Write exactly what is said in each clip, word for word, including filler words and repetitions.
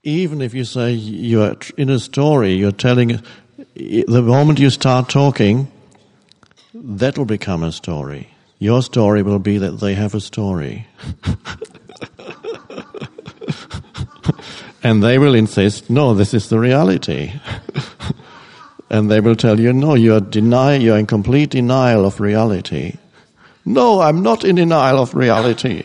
even if you say you're in a story, you're telling, the moment you start talking, that will become a story. Your story will be that they have a story. And they will insist, no, this is the reality. And they will tell you, no, you are deny, you are in complete denial of reality. No, I'm not in denial of reality.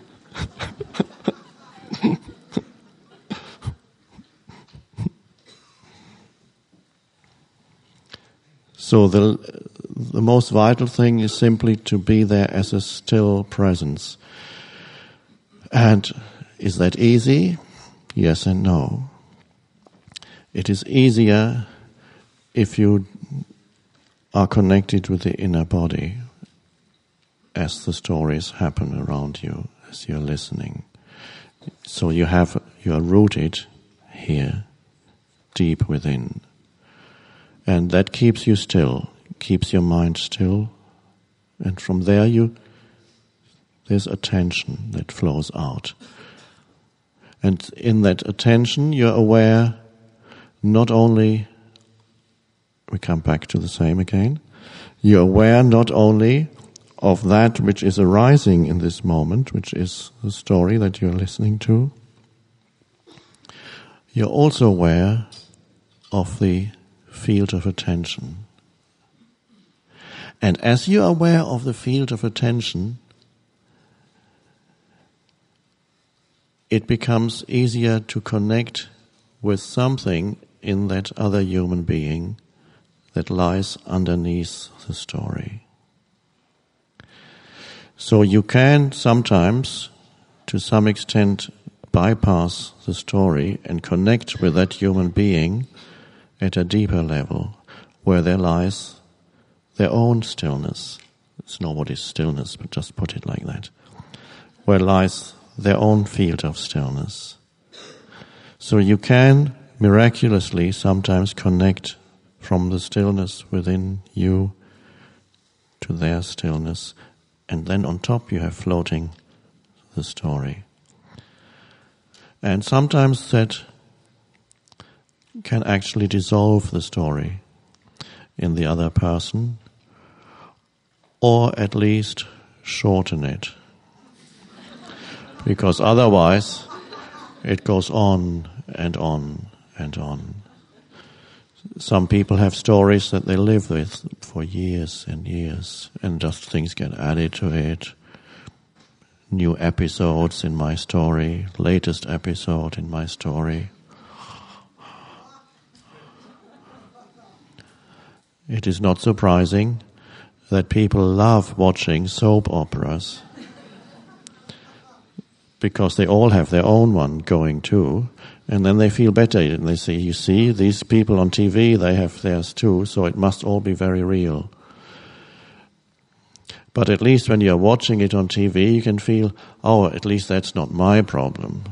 So the the most vital thing is simply to be there as a still presence. And is that easy? Yes and no. It is easier if you are connected with the inner body as the stories happen around you, as you're listening. So you have you are rooted here, deep within. And that keeps you still, keeps your mind still. And from there you there's attention that flows out. And in that attention you're aware not only, we come back to the same again, you're aware not only of that which is arising in this moment, which is the story that you're listening to, you're also aware of the field of attention. And as you're aware of the field of attention, it becomes easier to connect with something in that other human being that lies underneath the story. So you can sometimes, to some extent, bypass the story and connect with that human being at a deeper level, where there lies their own stillness. It's nobody's stillness, but just put it like that. Where lies their own field of stillness. So you can miraculously sometimes connect from the stillness within you to their stillness, and then on top you have floating the story. And sometimes that can actually dissolve the story in the other person, or at least shorten it. Because otherwise it goes on and on and on. Some people have stories that they live with for years and years, and just things get added to it. New episodes in my story, latest episode in my story. It is not surprising that people love watching soap operas, because they all have their own one going too, and then they feel better, and they say, you see, these people on T V, they have theirs too, so it must all be very real. But at least when you're watching it on T V, you can feel, oh, at least that's not my problem.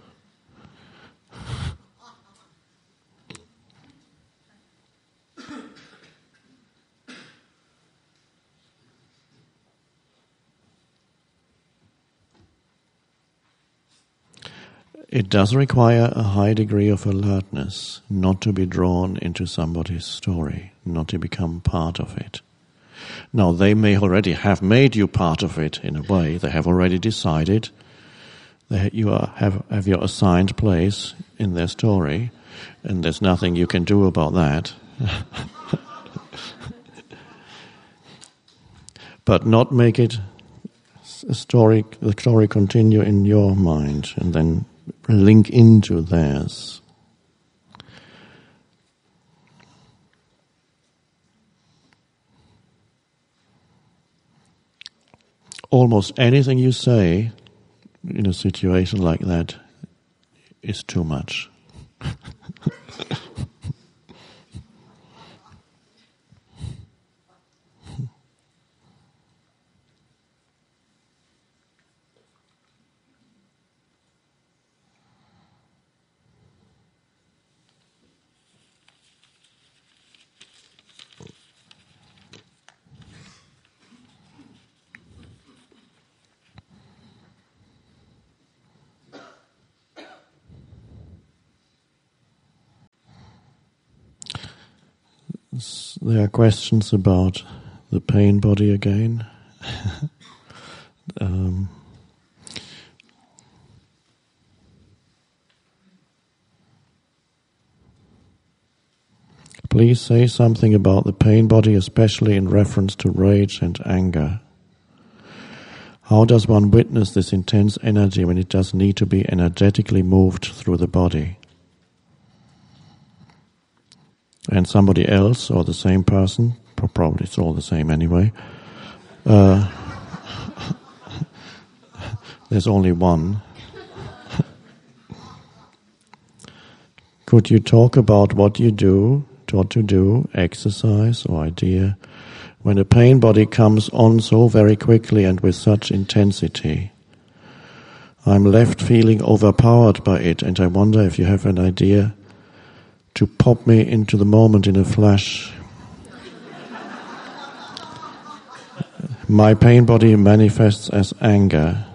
It does require a high degree of alertness not to be drawn into somebody's story, not to become part of it. Now, they may already have made you part of it in a way. They have already decided that you are, have, have your assigned place in their story, and there's nothing you can do about that. But not make it a story, the story continue in your mind, and then link into theirs. Almost anything you say in a situation like that is too much. There are questions about the pain body again. um, Please say something about the pain body, especially in reference to rage and anger. How does one witness this intense energy when it does need to be energetically moved through the body? And somebody else, or the same person, probably it's all the same anyway, uh, there's only one. Could you talk about what you do, what to do, exercise or idea, when a pain body comes on so very quickly and with such intensity? I'm left feeling overpowered by it, and I wonder if you have an idea to pop me into the moment in a flash. My pain body manifests as anger.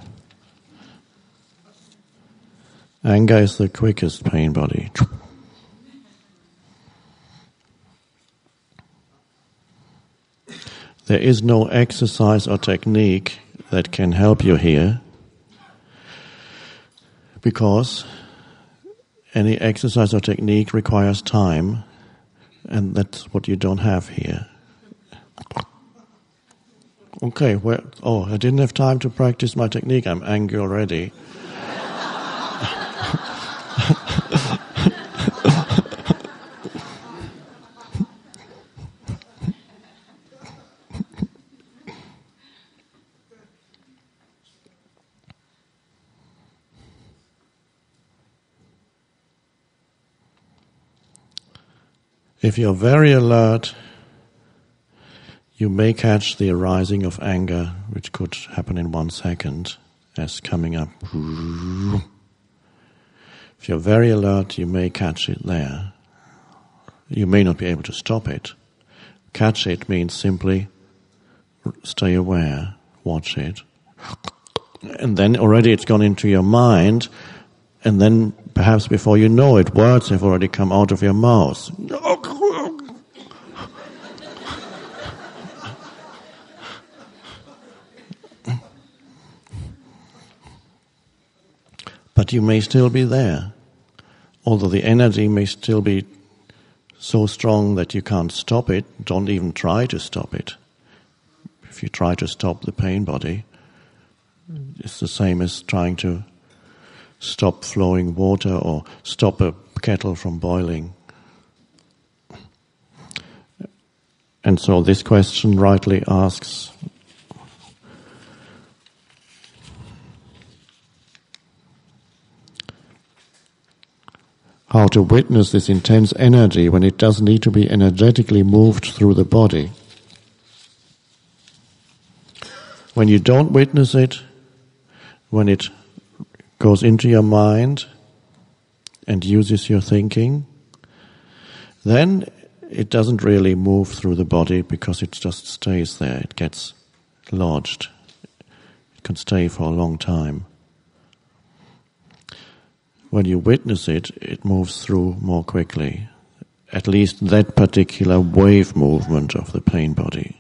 Anger is the quickest pain body. There is no exercise or technique that can help you here, because any exercise or technique requires time, and that's what you don't have here. Okay, well, oh, I didn't have time to practice my technique. I'm angry already. If you're very alert, you may catch the arising of anger, which could happen in one second, as coming up. If you're very alert, you may catch it there. You may not be able to stop it. Catch it means simply stay aware, watch it. And then already it's gone into your mind, and then perhaps before you know it, words have already come out of your mouth. But you may still be there, although the energy may still be so strong that you can't stop it. Don't even try to stop it. If you try to stop the pain body, it's the same as trying to stop flowing water or stop a kettle from boiling. And so this question rightly asks, how to witness this intense energy when it does need to be energetically moved through the body. When you don't witness it, when it goes into your mind and uses your thinking, then it doesn't really move through the body because it just stays there. It gets lodged. It can stay for a long time. When you witness it, it moves through more quickly. At least that particular wave movement of the pain body.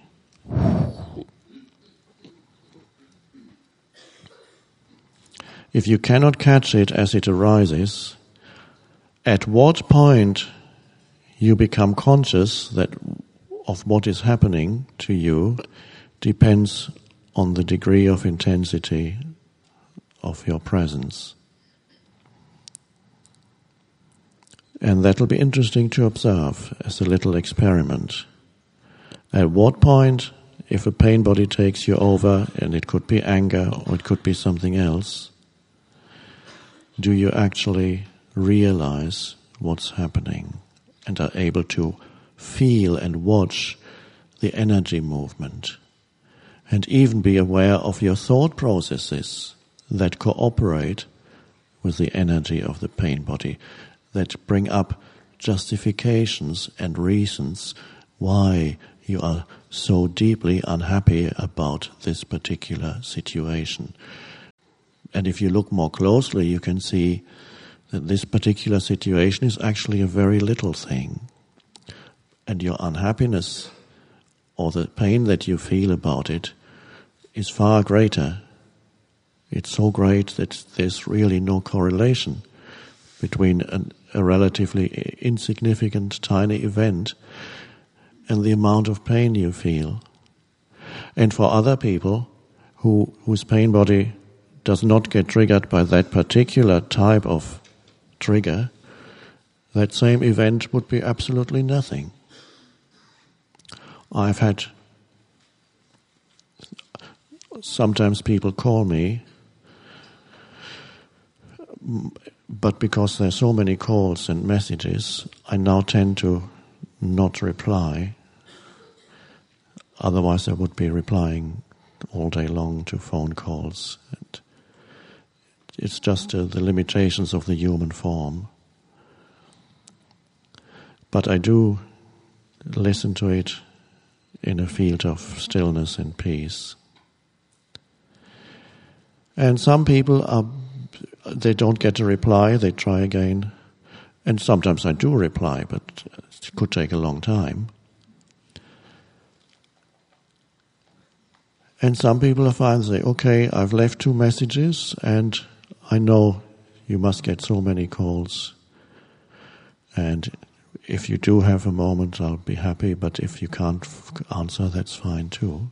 If you cannot catch it as it arises, at what point you become conscious that of what is happening to you depends on the degree of intensity of your presence. And that will be interesting to observe as a little experiment. At what point, if a pain body takes you over, and it could be anger or it could be something else, do you actually realize what's happening and are able to feel and watch the energy movement and even be aware of your thought processes that cooperate with the energy of the pain body, that bring up justifications and reasons why you are so deeply unhappy about this particular situation. And if you look more closely, you can see that this particular situation is actually a very little thing. and your unhappiness or the pain that you feel about it is far greater. It's so great that there's really no correlation between an, a relatively insignificant, tiny event and the amount of pain you feel. And for other people who whose pain body does not get triggered by that particular type of trigger, that same event would be absolutely nothing. I've had, sometimes people call me, but because there are so many calls and messages, I now tend to not reply. Otherwise I would be replying all day long to phone calls. And it's just uh, the limitations of the human form. But I do listen to it in a field of stillness and peace. And some people are, they don't get a reply, they try again. And sometimes I do reply, but it could take a long time. And some people are fine, say, okay, I've left two messages and I know you must get so many calls. And if you do have a moment, I'll be happy, but if you can't answer, that's fine too.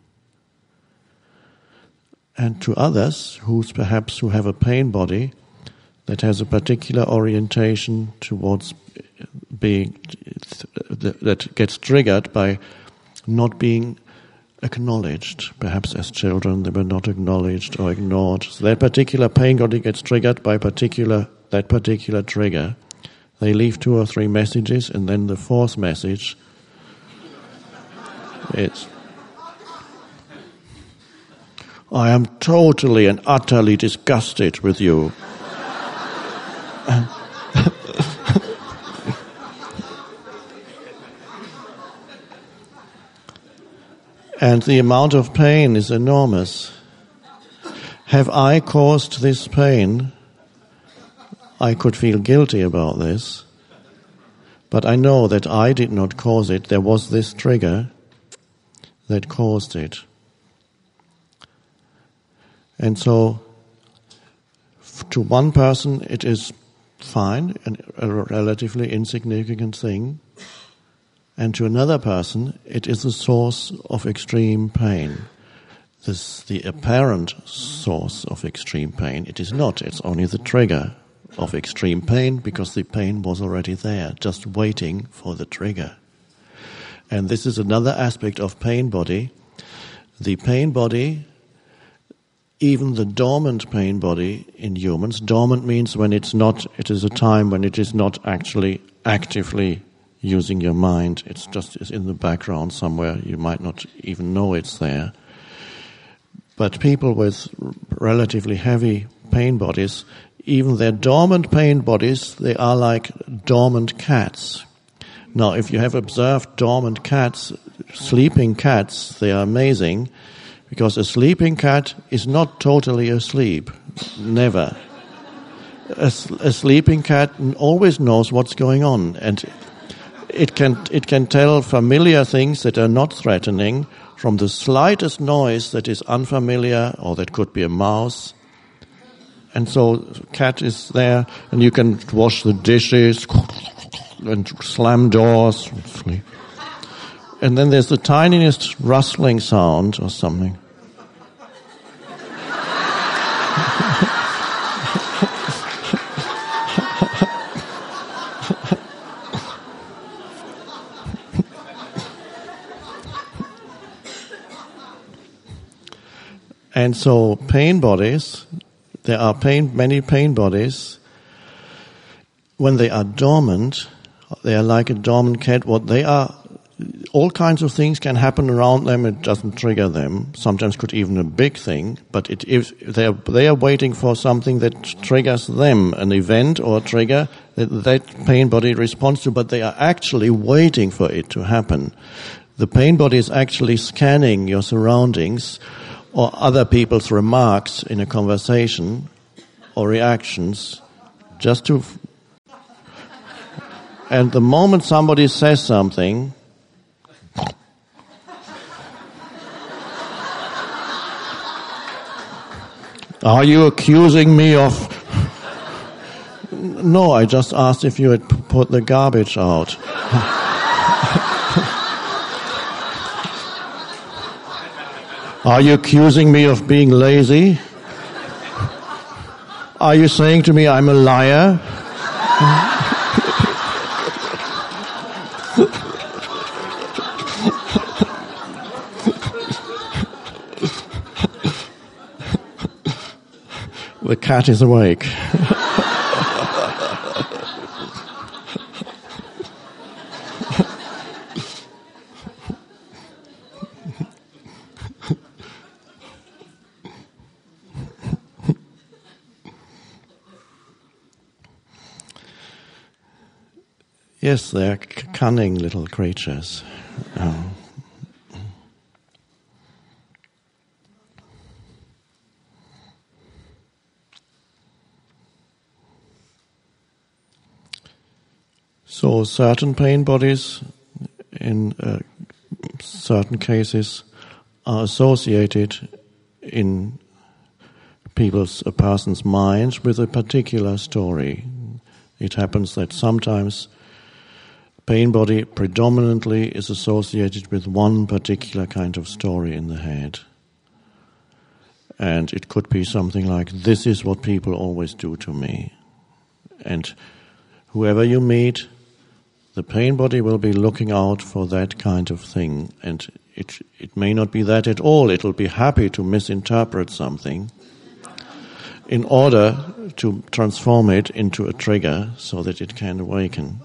And to others, who's perhaps who have a pain body that has a particular orientation towards being, that gets triggered by not being acknowledged. Perhaps as children they were not acknowledged or ignored. So that particular pain body gets triggered by particular that particular trigger. They leave two or three messages, and then the fourth message is, I am totally and utterly disgusted with you. And the amount of pain is enormous. Have I caused this pain? I could feel guilty about this, but I know that I did not cause it. There was this trigger that caused it. And so, to one person it is fine, and a relatively insignificant thing, and to another person it is a source of extreme pain. This, the apparent source of extreme pain, it is not, it's only the trigger of extreme pain, because the pain was already there, just waiting for the trigger. And this is another aspect of pain body. The pain body, even the dormant pain body in humans, dormant means when it's not, it is a time when it is not actually actively using your mind, it's just it's in the background somewhere, you might not even know it's there. But people with relatively heavy pain bodies, even their dormant pain bodies, they are like dormant cats. Now, if you have observed dormant cats, sleeping cats, they are amazing, because a sleeping cat is not totally asleep. Never. A, a sleeping cat always knows what's going on, and it can it can tell familiar things that are not threatening from the slightest noise that is unfamiliar, or that could be a mouse. And so cat is there, and you can wash the dishes and slam doors. And then there's the tiniest rustling sound or something. And so pain bodies, there are pain, many pain bodies, when they are dormant, they are like a dormant cat. What they are, all kinds of things can happen around them, it doesn't trigger them. Sometimes could even a big thing, but it is, they are, they are waiting for something that triggers them, an event or a trigger that that pain body responds to, but they are actually waiting for it to happen. The pain body is actually scanning your surroundings or other people's remarks in a conversation or reactions, just to... And the moment somebody says something, Are you accusing me of... No, I just asked if you had p- put the garbage out. Are you accusing me of being lazy? Are you saying to me I'm a liar? The cat is awake. Yes, they're c- cunning little creatures. Um, So certain pain bodies, in uh, certain cases, are associated in people's, a person's mind with a particular story. It happens that sometimes pain body predominantly is associated with one particular kind of story in the head. And it could be something like, this is what people always do to me. And whoever you meet, the pain body will be looking out for that kind of thing. And it it may not be that at all. It will be happy to misinterpret something in order to transform it into a trigger so that it can awaken.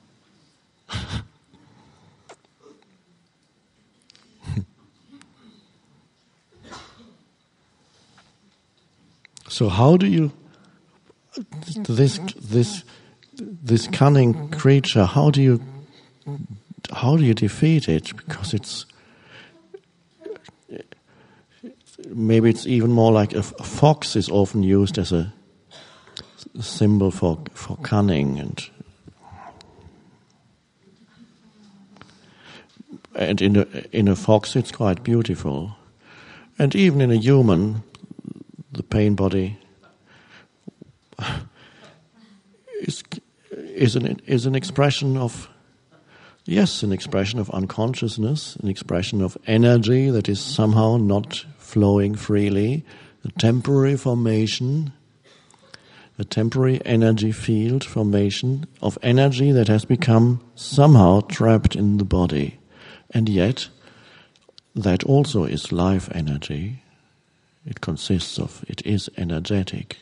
So how do you, this this this cunning creature, how do you how do you defeat it? Because it's maybe it's even more like a, a fox is often used as a symbol for for cunning, and and in a in a fox it's quite beautiful, and even in a human, the pain body is is an is an expression of yes, an expression of unconsciousness, an expression of energy that is somehow not flowing freely, a temporary formation, a temporary energy field formation of energy that has become somehow trapped in the body. And yet, that also is life energy. It consists of, it is energetic.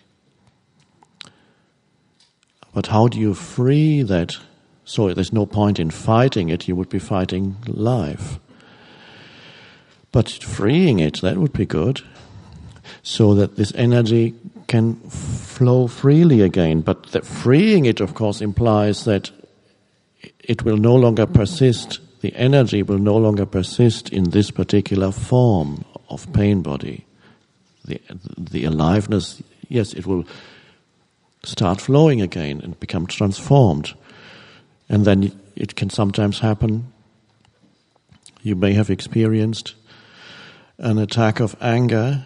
But how do you free that? So there's no point in fighting it, you would be fighting life. But freeing it, that would be good, so that this energy can flow freely again. But that freeing it, of course, implies that it will no longer persist, the energy will no longer persist in this particular form of pain body. The, the aliveness, yes, it will start flowing again and become transformed. And then it can sometimes happen, you may have experienced an attack of anger,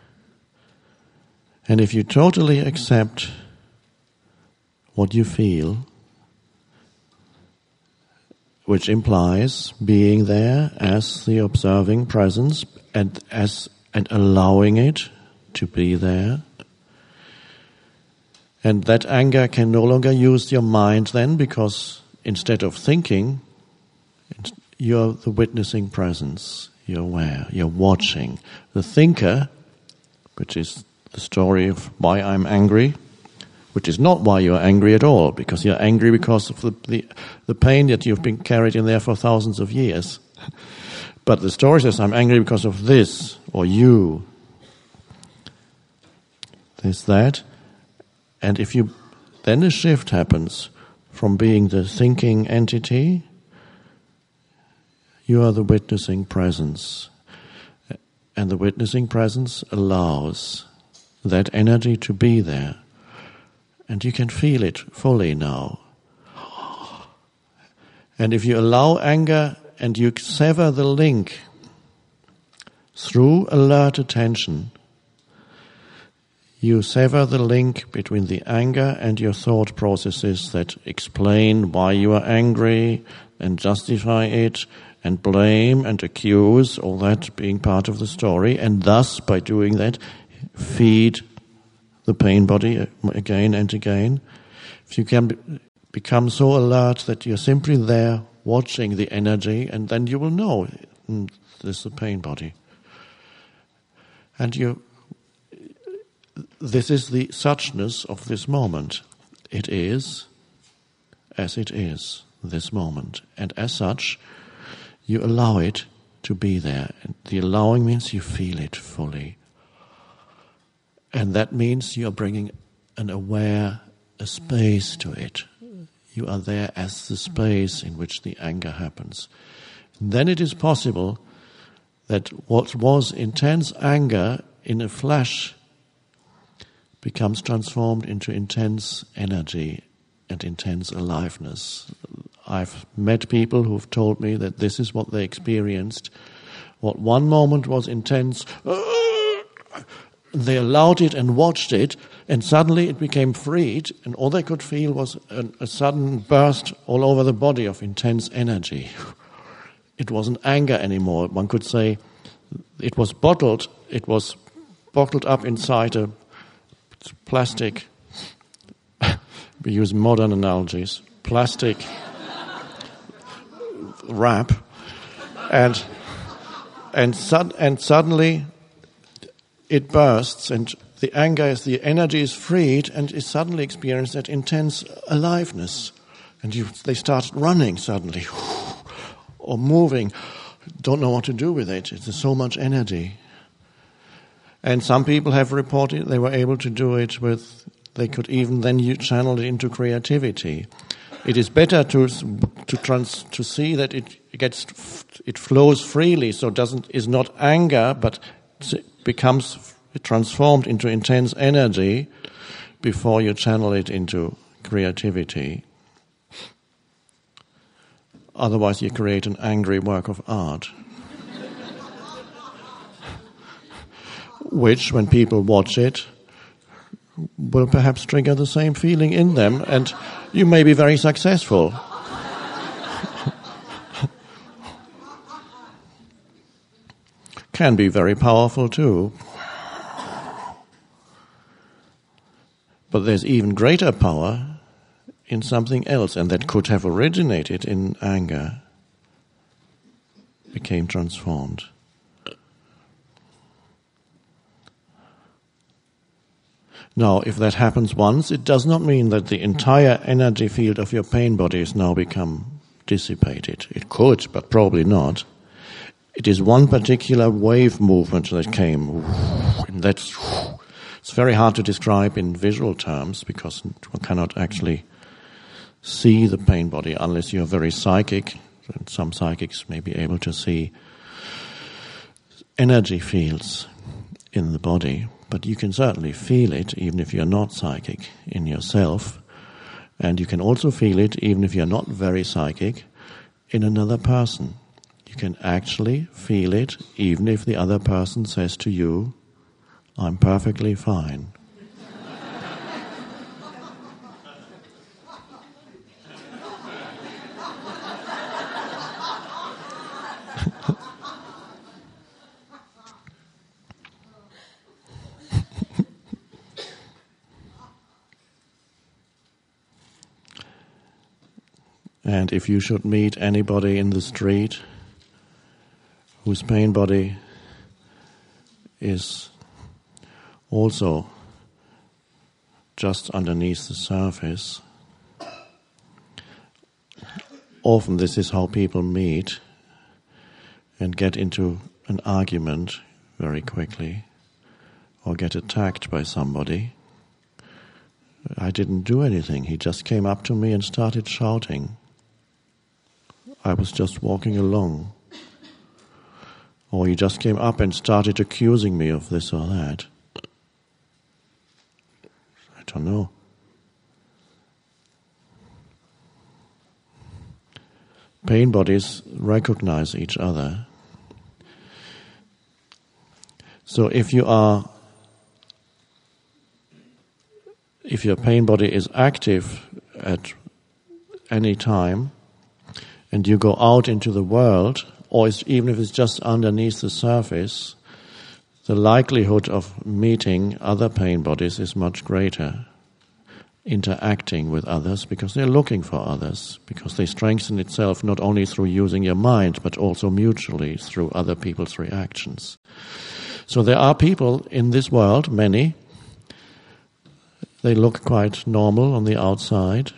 and if you totally accept what you feel, which implies being there as the observing presence and as and allowing it to be there, and that anger can no longer use your mind then, because instead of thinking, you're the witnessing presence. You're aware, you're watching. The thinker, which is the story of why I'm angry, which is not why you're angry at all, because you're angry because of the, the, the pain that you've been carried in there for thousands of years. But the story says, I'm angry because of this, or you. There's that. And if you, then a shift happens from being the thinking entity, you are the witnessing presence. And the witnessing presence allows that energy to be there. And you can feel it fully now. And if you allow anger and you sever the link through alert attention, you sever the link between the anger and your thought processes that explain why you are angry and justify it and blame and accuse, all that being part of the story, and thus, by doing that, feed the pain body again and again. If you can become so alert that you're simply there watching the energy, and then you will know mm, this is the pain body. And you, this is the suchness of this moment. It is as it is, this moment. And as such, you allow it to be there. And the allowing means you feel it fully. And that means you are bringing an aware, a space to it. You are there as the space in which the anger happens. And then it is possible that what was intense anger in a flash becomes transformed into intense energy and intense aliveness. I've met people who've told me that this is what they experienced. What one moment was intense, they allowed it and watched it, and suddenly it became freed, and all they could feel was a, a sudden burst all over the body of intense energy. It wasn't anger anymore. One could say it was bottled, it was bottled up inside a plastic, we use modern analogies, plastic wrap, and and, sud- and suddenly it bursts, and the anger is, the energy is freed, and is suddenly experienced that intense aliveness. And you, they start running suddenly, or moving, don't know what to do with it. It's so much energy. And some people have reported they were able to do it with, they could even then channel it into creativity. It is better to to trans, to see that it gets it flows freely, so it doesn't is not anger, but becomes transformed into intense energy before you channel it into creativity. Otherwise, you create an angry work of art, which, when people watch it, will perhaps trigger the same feeling in them, and you may be very successful. Can be very powerful too. But there's even greater power in something else, and that could have originated in anger, became transformed. Now, if that happens once, it does not mean that the entire energy field of your pain body has now become dissipated. It could, but probably not. It is one particular wave movement that came, and that's, it's very hard to describe in visual terms because one cannot actually see the pain body unless you're very psychic, and some psychics may be able to see energy fields in the body. But you can certainly feel it, even if you're not psychic, in yourself. And you can also feel it, even if you're not very psychic, in another person. You can actually feel it, even if the other person says to you, "I'm perfectly fine." And if you should meet anybody in the street whose pain body is also just underneath the surface, often this is how people meet and get into an argument very quickly or get attacked by somebody. I didn't do anything. He just came up to me and started shouting. I was just walking along. Or he just came up and started accusing me of this or that. I don't know. Pain bodies recognize each other. So if you are if your pain body is active at any time, and you go out into the world, or it's, even if it's just underneath the surface, the likelihood of meeting other pain bodies is much greater, interacting with others, because they're looking for others, because they strengthen itself not only through using your mind, but also mutually through other people's reactions. So there are people in this world, many, they look quite normal on the outside,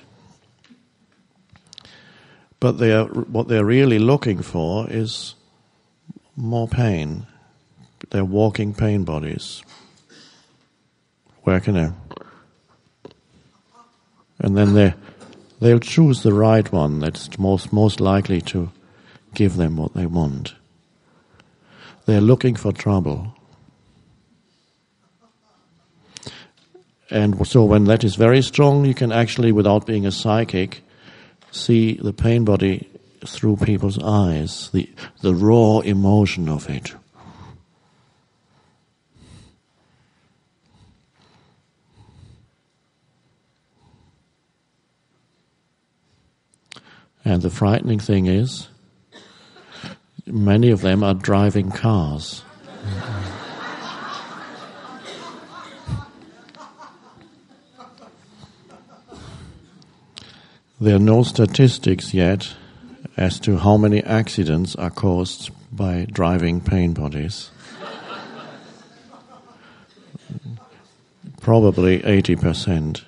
but they are, what they're really looking for is more pain. They're walking pain bodies. Where can I? And then they they'll choose the right one that's most most likely to give them what they want. They're looking for trouble. And so when that is very strong, you can actually, without being a psychic, see the pain body through people's eyes, the the raw emotion of it. And the frightening thing is, many of them are driving cars. There are no statistics yet as to how many accidents are caused by driving pain bodies. Probably eighty percent.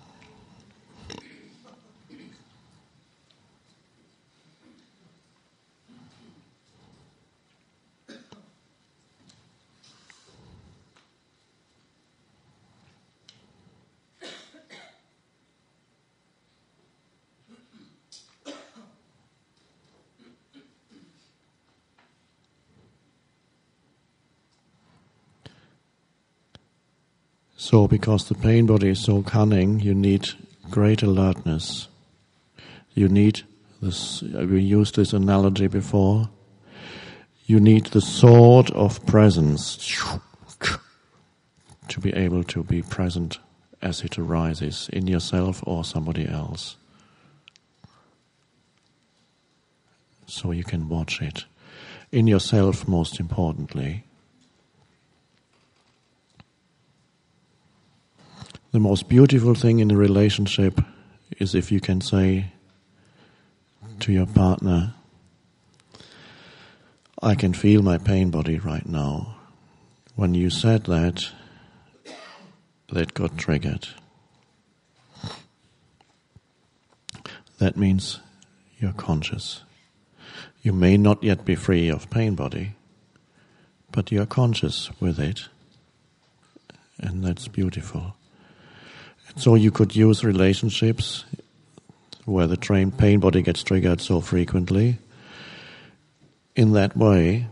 So, because the pain body is so cunning, you need great alertness. You need this, we used this analogy before, you need the sword of presence to be able to be present as it arises in yourself or somebody else. So you can watch it. In yourself, most importantly. The most beautiful thing in a relationship is if you can say to your partner, I can feel my pain body right now. When you said that, that got triggered. That means you're conscious. You may not yet be free of pain body, but you're conscious with it, and that's beautiful. So you could use relationships where the train pain body gets triggered so frequently in that way.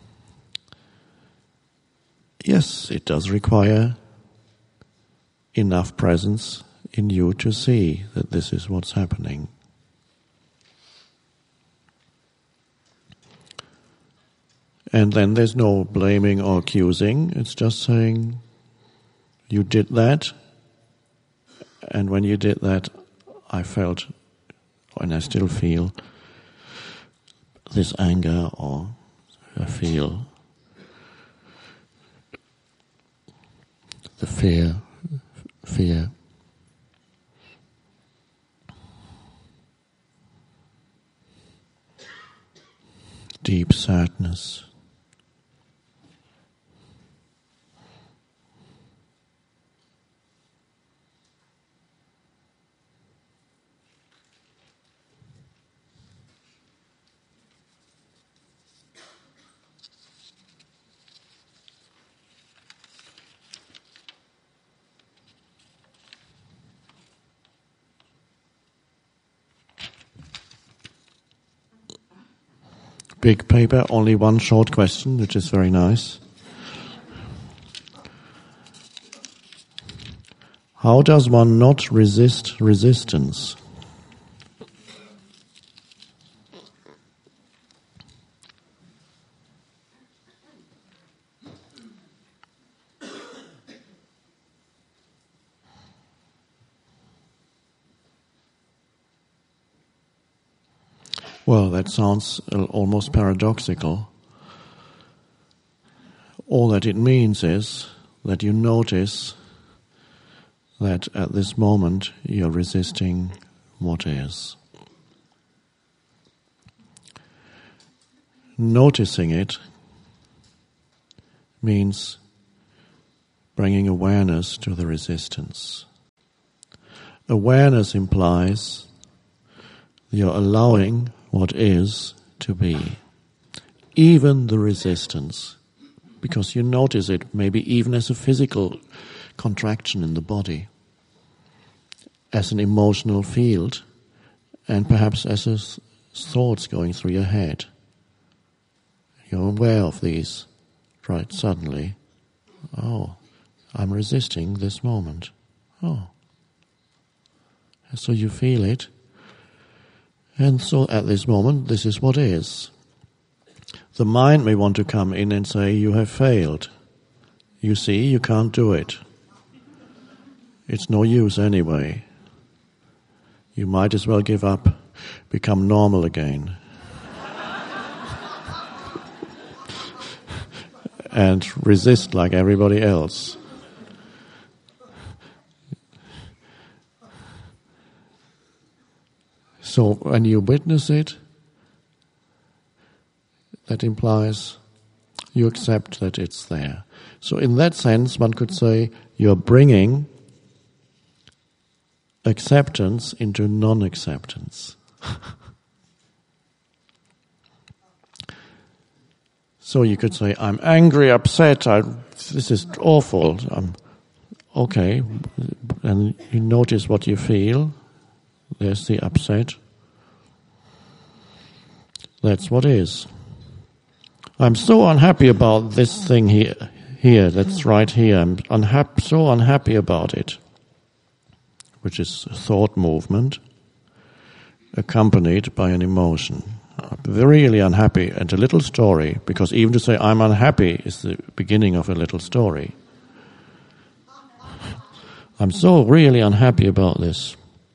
Yes, it does require enough presence in you to see that this is what's happening. And then there's no blaming or accusing. It's just saying, you did that. And when you did that, I felt, and I still feel, this anger, or I feel the fear, fear. Deep sadness. Big paper, only one short question, which is very nice. How does one not resist resistance? Well, that sounds almost paradoxical. All that it means is that you notice that at this moment you're resisting what is. Noticing it means bringing awareness to the resistance. Awareness implies you're allowing what is to be, even the resistance, because you notice it maybe even as a physical contraction in the body, as an emotional field, and perhaps as a th- thoughts going through your head. You're aware of these, right? Suddenly, oh, I'm resisting this moment. Oh. So you feel it. And so at this moment, this is what is. The mind may want to come in and say, you have failed. You see, you can't do it. It's no use anyway. You might as well give up, become normal again. And resist like everybody else. So when you witness it, that implies you accept that it's there. So in that sense, one could say you're bringing acceptance into non-acceptance. So you could say, I'm angry, upset, I, this is awful. I'm, okay, and you notice what you feel. There's the upset. That's what is. I'm so unhappy about this thing here, here that's right here. I'm unhap- so unhappy about it, which is a thought movement accompanied by an emotion. I'm really unhappy, and a little story, because even to say I'm unhappy is the beginning of a little story. I'm so really unhappy about this.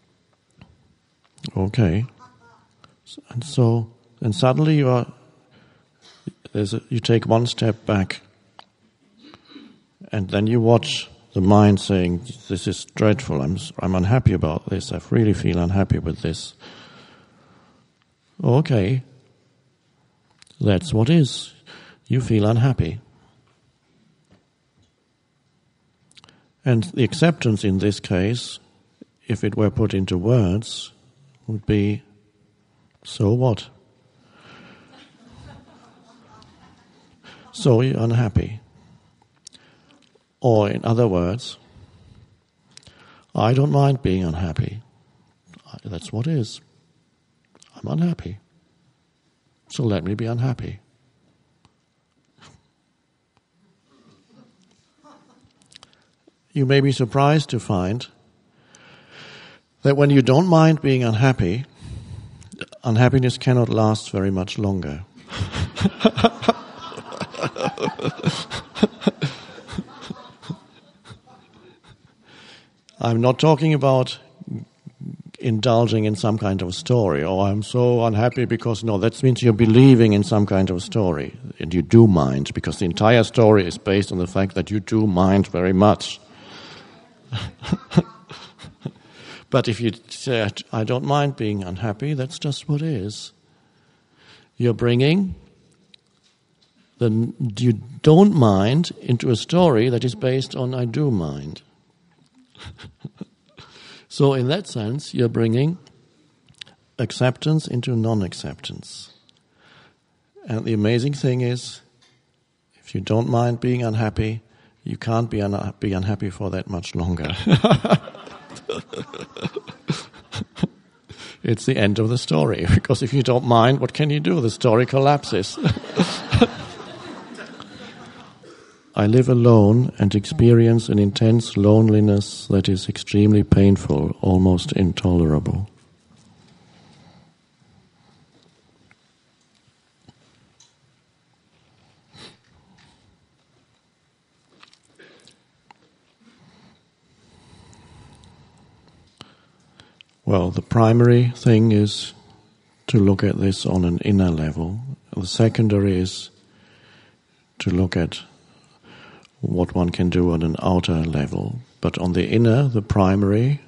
Okay. And so, and suddenly you are, there's a, you take one step back, and then you watch the mind saying, this is dreadful, I'm I'm unhappy about this, I really feel unhappy with this. Okay. That's what is. You feel unhappy. And the acceptance in this case, if it were put into words, would be, so what? So you're unhappy. Or in other words, I don't mind being unhappy. That's what is. I'm unhappy. So let me be unhappy. You may be surprised to find that when you don't mind being unhappy, unhappiness cannot last very much longer. I'm not talking about indulging in some kind of story, oh, I'm so unhappy because, no, that means you're believing in some kind of story, and you do mind, because the entire story is based on the fact that you do mind very much. But if you say, I don't mind being unhappy, that's just what is. You're bringing the you don't mind into a story that is based on I do mind. So in that sense, you're bringing acceptance into non-acceptance. And the amazing thing is, if you don't mind being unhappy, you can't be, un- be unhappy for that much longer. It's the end of the story, because if you don't mind, what can you do? The story collapses. I live alone and experience an intense loneliness that is extremely painful, almost intolerable. Well, the primary thing is to look at this on an inner level. The secondary is to look at what one can do on an outer level. But on the inner, the primary,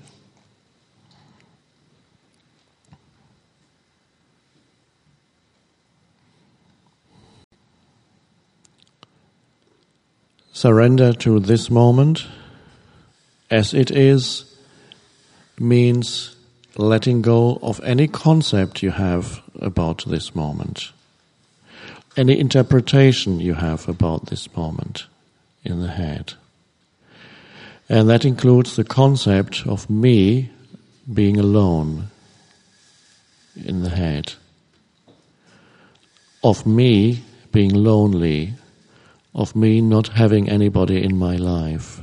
surrender to this moment as it is means letting go of any concept you have about this moment, any interpretation you have about this moment in the head. And that includes the concept of me being alone in the head, of me being lonely, of me not having anybody in my life.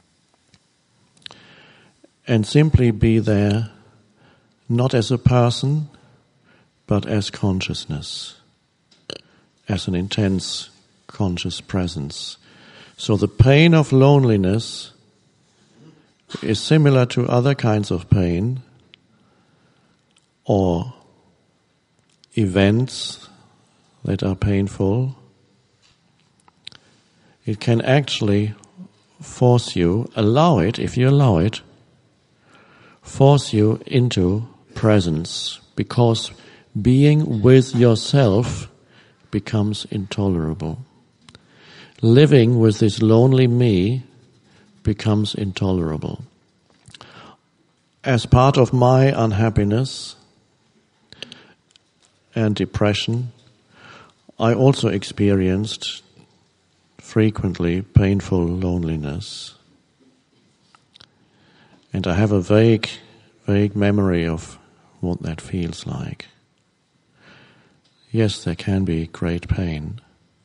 And simply be there, not as a person, but as consciousness, as an intense conscious presence. So the pain of loneliness is similar to other kinds of pain or events that are painful. It can actually force you, allow it, if you allow it, force you into presence, because being with yourself becomes intolerable. Living with this lonely me becomes intolerable. As part of my unhappiness and depression, I also experienced frequently painful loneliness. And I have a vague, vague memory of what that feels like. Yes, there can be great pain.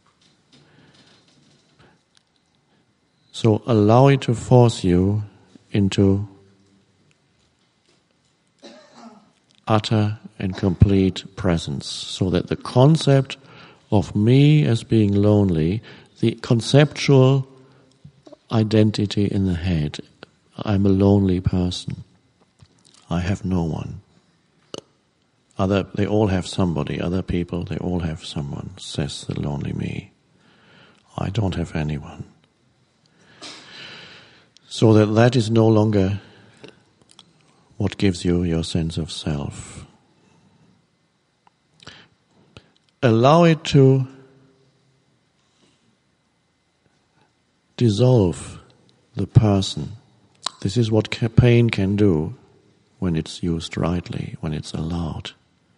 So allow it to force you into utter and complete presence, so that the concept of me as being lonely, the conceptual identity in the head, I'm a lonely person, I have no one. Other, they all have somebody, other people, they all have someone, says the lonely me. I don't have anyone. So that that is no longer what gives you your sense of self. Allow it to dissolve the person. This is what pain can do when it's used rightly, when it's allowed.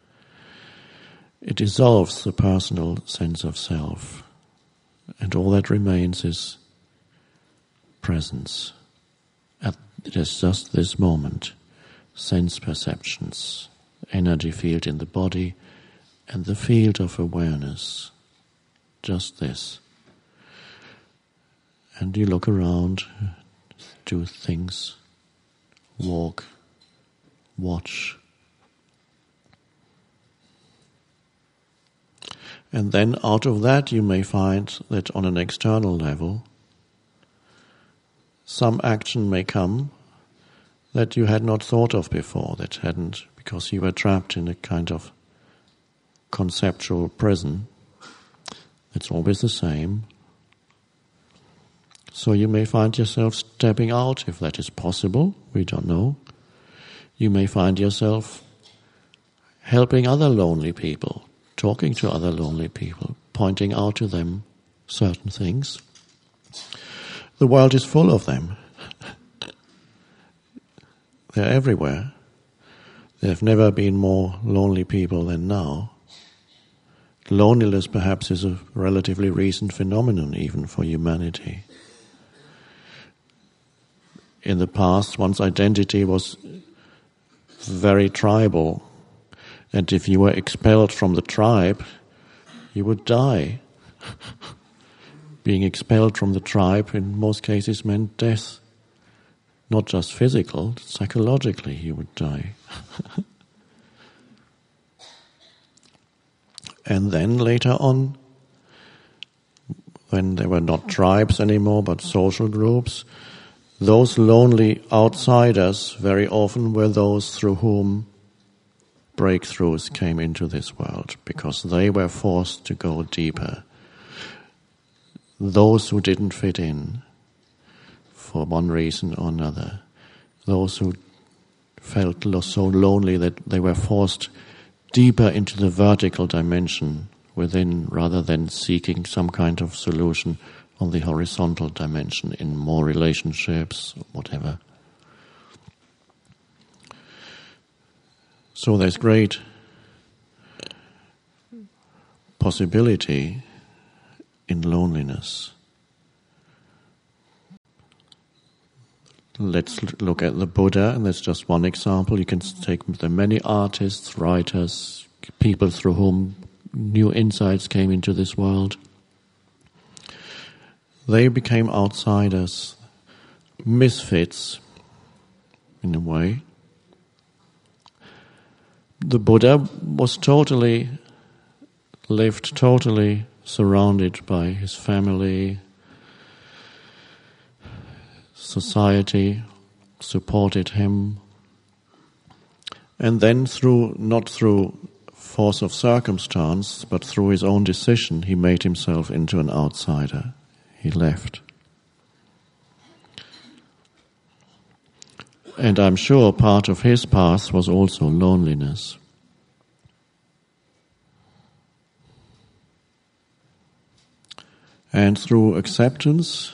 It dissolves the personal sense of self, and all that remains is presence. At just this moment, sense perceptions, energy field in the body, and the field of awareness. Just this. And you look around, do things, walk, watch. And then out of that you may find that on an external level, some action may come that you had not thought of before, that hadn't, because you were trapped in a kind of conceptual prison. It's always the same. So you may find yourself stepping out, if that is possible, we don't know. You may find yourself helping other lonely people, talking to other lonely people, pointing out to them certain things. The world is full of them. They're everywhere. There have never been more lonely people than now. Loneliness perhaps is a relatively recent phenomenon even for humanity. In the past, one's identity was very tribal, and if you were expelled from the tribe, you would die. Being expelled from the tribe in most cases meant death. Not just physical, psychologically you would die. And then later on, when there were not tribes anymore but social groups, those lonely outsiders very often were those through whom breakthroughs came into this world because they were forced to go deeper. Those who didn't fit in for one reason or another, those who felt so lonely that they were forced deeper into the vertical dimension within rather than seeking some kind of solution on the horizontal dimension in more relationships, whatever. So there's great possibility in loneliness. Let's look at the Buddha, and that's just one example. You can take the many artists, writers, people through whom new insights came into this world. They became outsiders, misfits, in a way. The Buddha was totally, lived totally surrounded by his family. Society supported him. And then through, not through force of circumstance, but through his own decision, he made himself into an outsider. He left. And I'm sure part of his path was also loneliness. And through acceptance,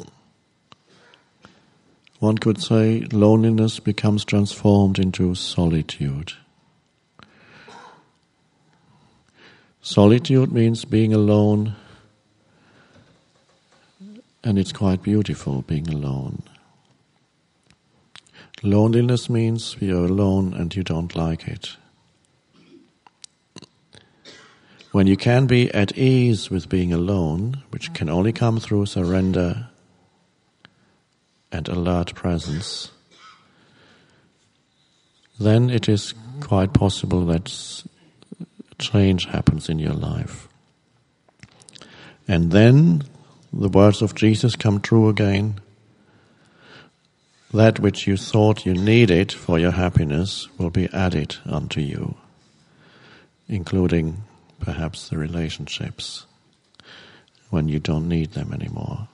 one could say loneliness becomes transformed into solitude. Solitude means being alone, and it's quite beautiful being alone. Loneliness means you're alone and you don't like it. When you can be at ease with being alone, which can only come through surrender and alert presence, then it is quite possible that change happens in your life. And then the words of Jesus come true again. That which you thought you needed for your happiness will be added unto you, including perhaps the relationships when you don't need them anymore.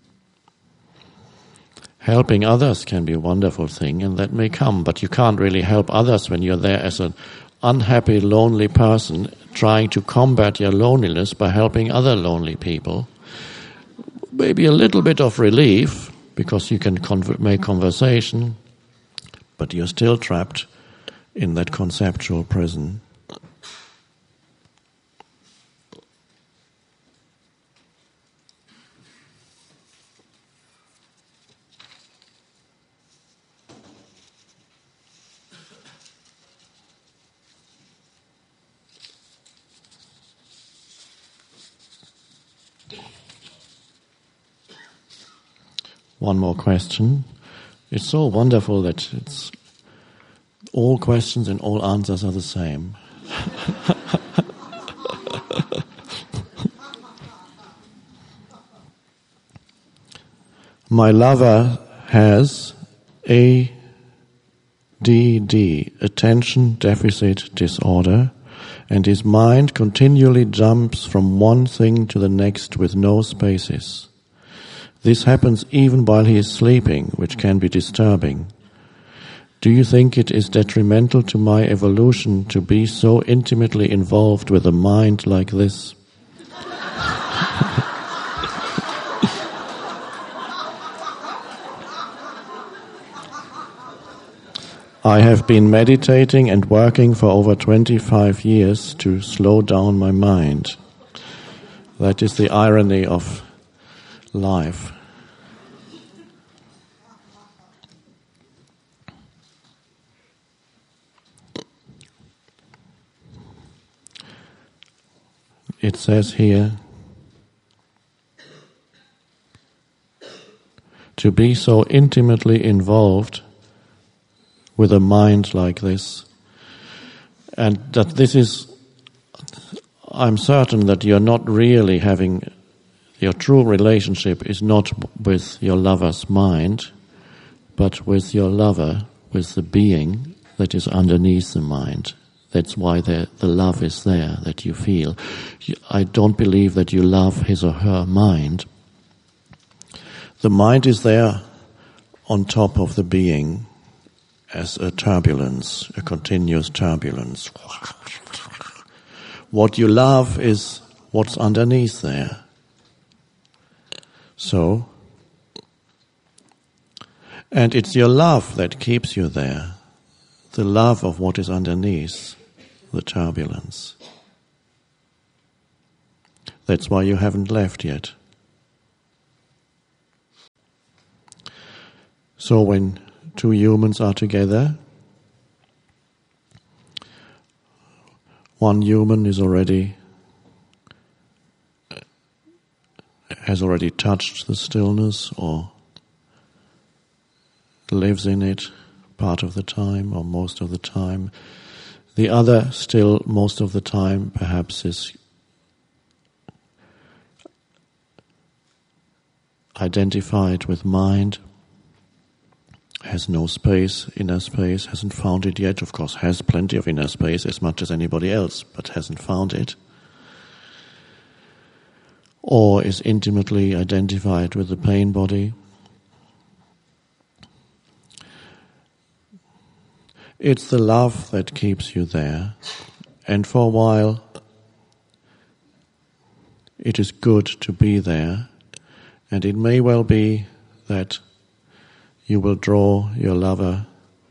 Helping others can be a wonderful thing, and that may come, but you can't really help others when you're there as an unhappy, lonely person trying to combat your loneliness by helping other lonely people. Maybe a little bit of relief, because you can conver- make conversation, but you're still trapped in that conceptual prison. One more question. It's so wonderful that it's all questions and all answers are the same. My lover has A D D, attention deficit disorder, and his mind continually jumps from one thing to the next with no spaces. This happens even while he is sleeping, which can be disturbing. Do you think it is detrimental to my evolution to be so intimately involved with a mind like this? I have been meditating and working for over twenty-five years to slow down my mind. That is the irony of life. It says here, to be so intimately involved with a mind like this, and that this is, I'm certain that you're not really having, your true relationship is not with your lover's mind, but with your lover, with the being that is underneath the mind, That's why the, the love is there that you feel. I don't believe that you love his or her mind. The mind is there on top of the being as a turbulence, a continuous turbulence. What you love is what's underneath there. So, and it's your love that keeps you there, the love of what is underneath the turbulence. That's why you haven't left yet. So when two humans are together, one human is already has already touched the stillness or lives in it part of the time or most of the time. The other still most of the time perhaps is identified with mind, has no space, inner space, hasn't found it yet, of course has plenty of inner space as much as anybody else, but hasn't found it. Or is intimately identified with the pain body. It's the love that keeps you there, and for a while it is good to be there, and it may well be that you will draw your lover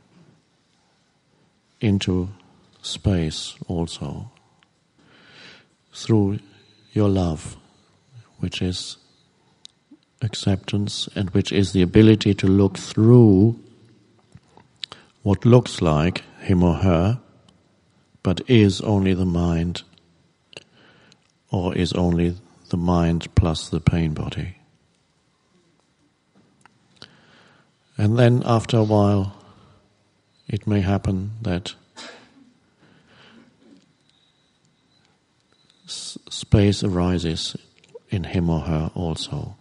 into space also through your love, which is acceptance and which is the ability to look through what looks like him or her, but is only the mind, or is only the mind plus the pain body. And then after a while, it may happen that s- space arises in him or her also.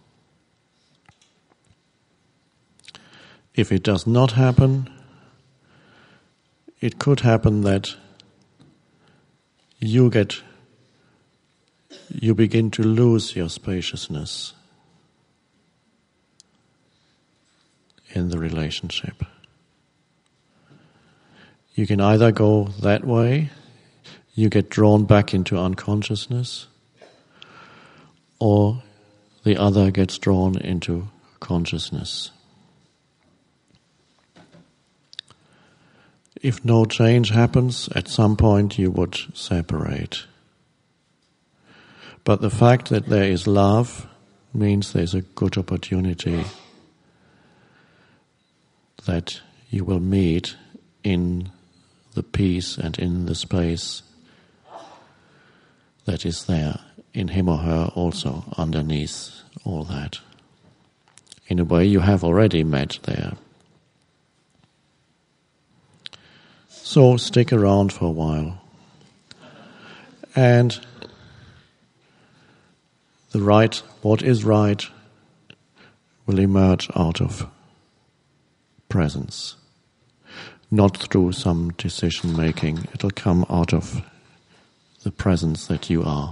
If it does not happen, it could happen that you get, you begin to lose your spaciousness in the relationship. You can either go that way, you get drawn back into unconsciousness, or the other gets drawn into consciousness. If no change happens, at some point you would separate. But the fact that there is love means there's a good opportunity that you will meet in the peace and in the space that is there, in him or her also, underneath all that. In a way you have already met there. So stick around for a while. And the right, what is right, will emerge out of presence. Not through some decision making. It'll come out of the presence that you are.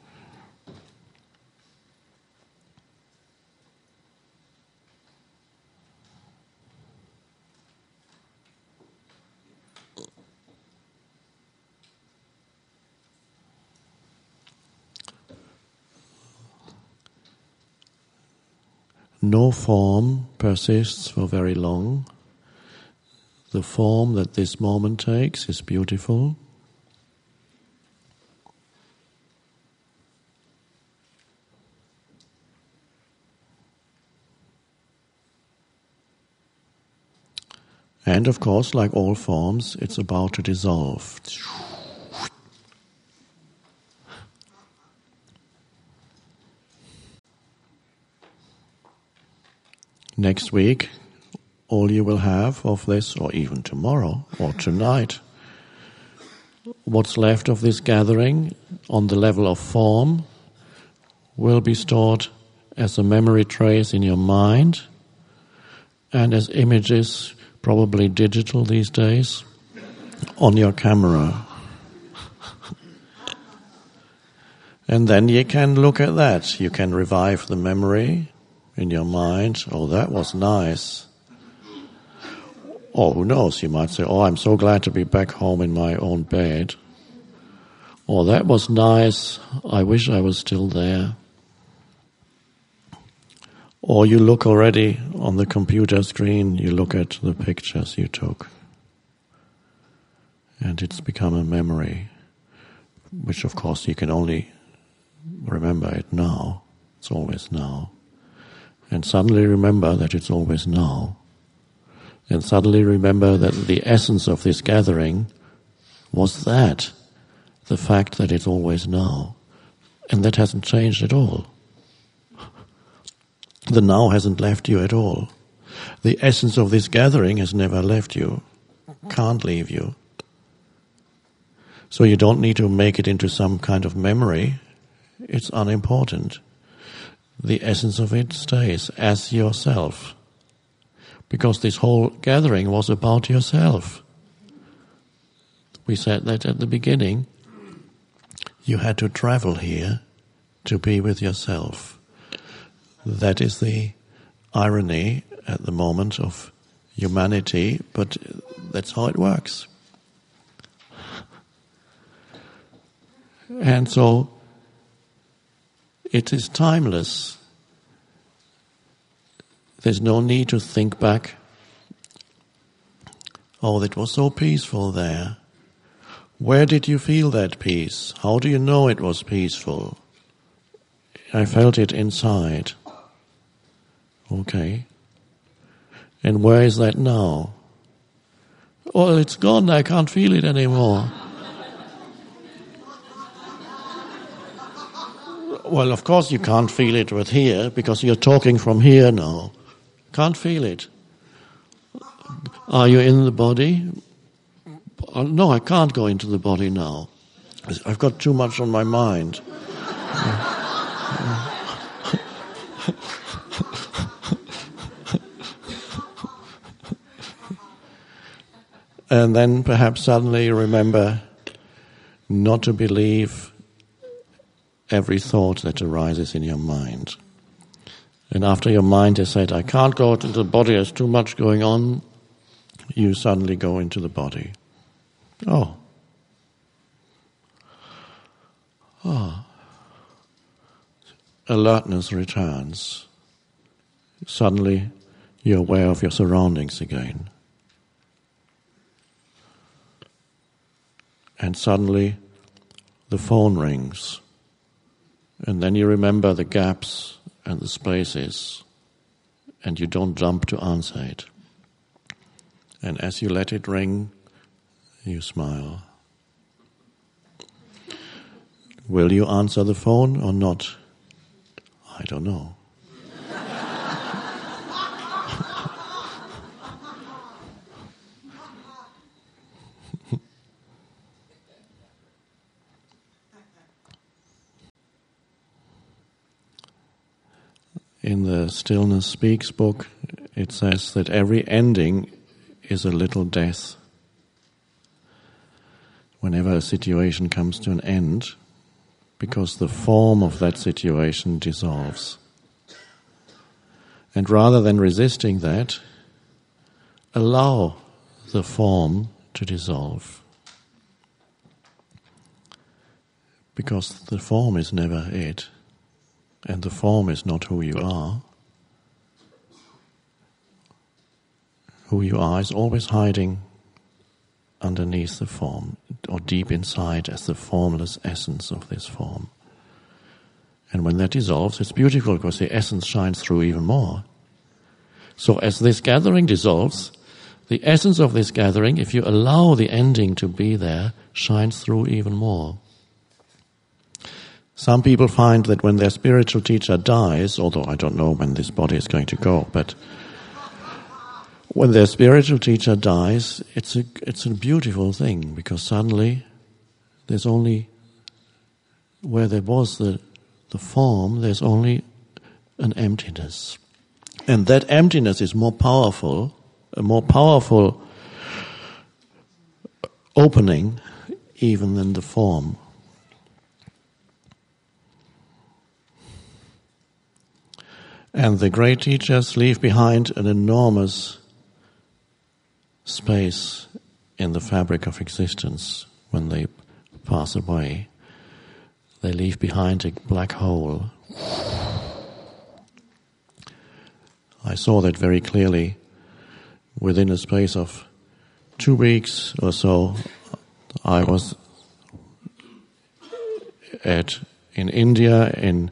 No form persists for very long. The form that this moment takes is beautiful. And of course, like all forms, it's about to dissolve. Next week, all you will have of this, or even tomorrow, or tonight, what's left of this gathering on the level of form will be stored as a memory trace in your mind and as images, probably digital these days, on your camera. And then you can look at that. You can revive the memory in your mind. Oh, that was nice. Or who knows, you might say, oh, I'm so glad to be back home in my own bed. Or that was nice. I wish I was still there. Or you look already on the computer screen, you look at the pictures you took. And it's become a memory, which of course you can only remember it now. It's always now. And suddenly remember that it's always now. And suddenly remember that the essence of this gathering was that, the fact that it's always now. And that hasn't changed at all. The now hasn't left you at all. The essence of this gathering has never left you, can't leave you. So you don't need to make it into some kind of memory. It's unimportant. The essence of it stays as yourself. Because this whole gathering was about yourself. We said that at the beginning. You had to travel here to be with yourself. That is the irony at the moment of humanity, but that's how it works. And so it is timeless. There's no need to think back. Oh, it was so peaceful there. Where did you feel that peace? How do you know it was peaceful? I felt it inside. Okay. And where is that now? Oh, it's gone. I can't feel it anymore. Well, of course you can't feel it with here, because you're talking from here now. Can't feel it. Are you in the body? Oh, no, I can't go into the body now. I've got too much on my mind. And then perhaps suddenly you remember not to believe every thought that arises in your mind. And after your mind has said, I can't go into the body, there's too much going on, you suddenly go into the body. Oh. Oh. Alertness returns. Suddenly you're aware of your surroundings again. And suddenly the phone rings. And then you remember the gaps and the spaces, and you don't jump to answer it. And as you let it ring, you smile. Will you answer the phone or not? I don't know. In the Stillness Speaks book, it says that every ending is a little death. Whenever a situation comes to an end, because the form of that situation dissolves. And rather than resisting that, allow the form to dissolve. Because the form is never it. And the form is not who you are. Who you are is always hiding underneath the form, or deep inside as the formless essence of this form. And when that dissolves, it's beautiful because the essence shines through even more. So as this gathering dissolves, the essence of this gathering, if you allow the ending to be there, shines through even more. Some people find that when their spiritual teacher dies, although I don't know when this body is going to go, but when their spiritual teacher dies, it's a it's a beautiful thing, because suddenly there's only, where there was the the form, there's only an emptiness. And that emptiness is more powerful, a more powerful opening even than the form. And the great teachers leave behind an enormous space in the fabric of existence when they pass away. They leave behind a black hole. I saw that very clearly. Within a space of two weeks or so, I was at in India, in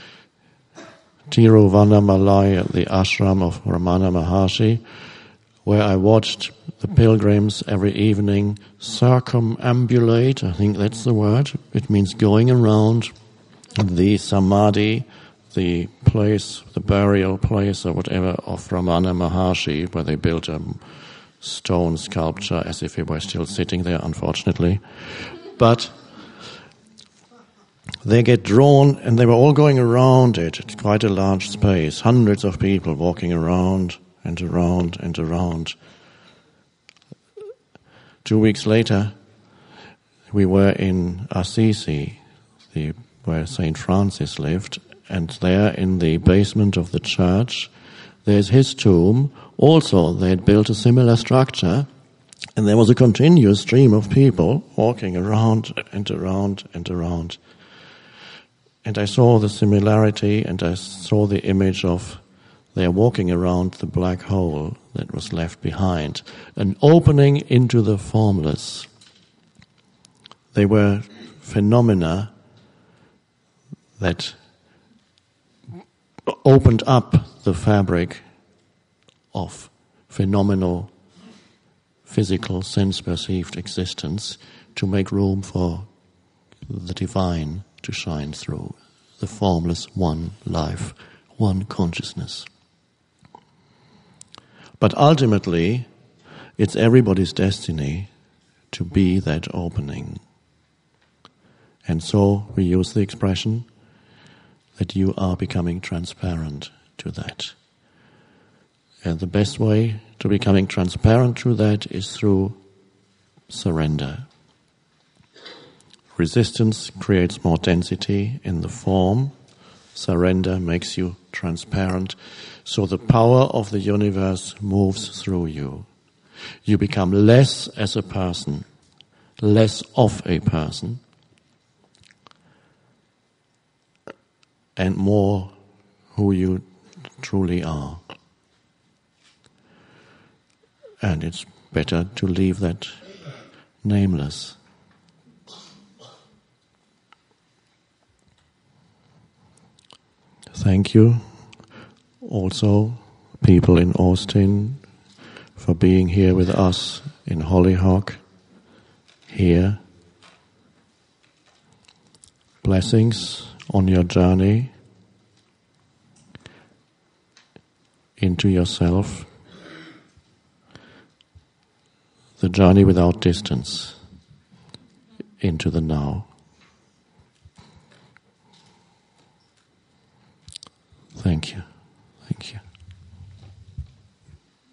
Tiruvannamalai, at the ashram of Ramana Maharshi, where I watched the pilgrims every evening circumambulate, I think that's the word. It means going around the samadhi, the place, the burial place or whatever of Ramana Maharshi, where they built a stone sculpture as if he were still sitting there, unfortunately. But they get drawn, and they were all going around it. It's quite a large space, hundreds of people walking around and around and around. Two weeks later, we were in Assisi, the, where Saint Francis lived, and there in the basement of the church, there's his tomb. Also, they had built a similar structure, and there was a continuous stream of people walking around and around and around. And I saw the similarity, and I saw the image of they're walking around the black hole that was left behind, an opening into the formless. They were phenomena that opened up the fabric of phenomenal, physical, sense-perceived existence to make room for the divine to shine through, the formless one life, one consciousness. But ultimately, it's everybody's destiny to be that opening. And so we use the expression that you are becoming transparent to that. And the best way to becoming transparent to that is through surrender. Resistance creates more density in the form. Surrender makes you transparent. So the power of the universe moves through you. You become less as a person, less of a person, and more who you truly are. And it's better to leave that nameless. Thank you also, people in Austin, for being here with us in Hollyhock, here. Blessings on your journey into yourself, the journey without distance into the now. Thank you. Thank you.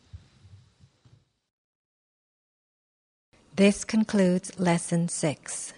This concludes Lesson six.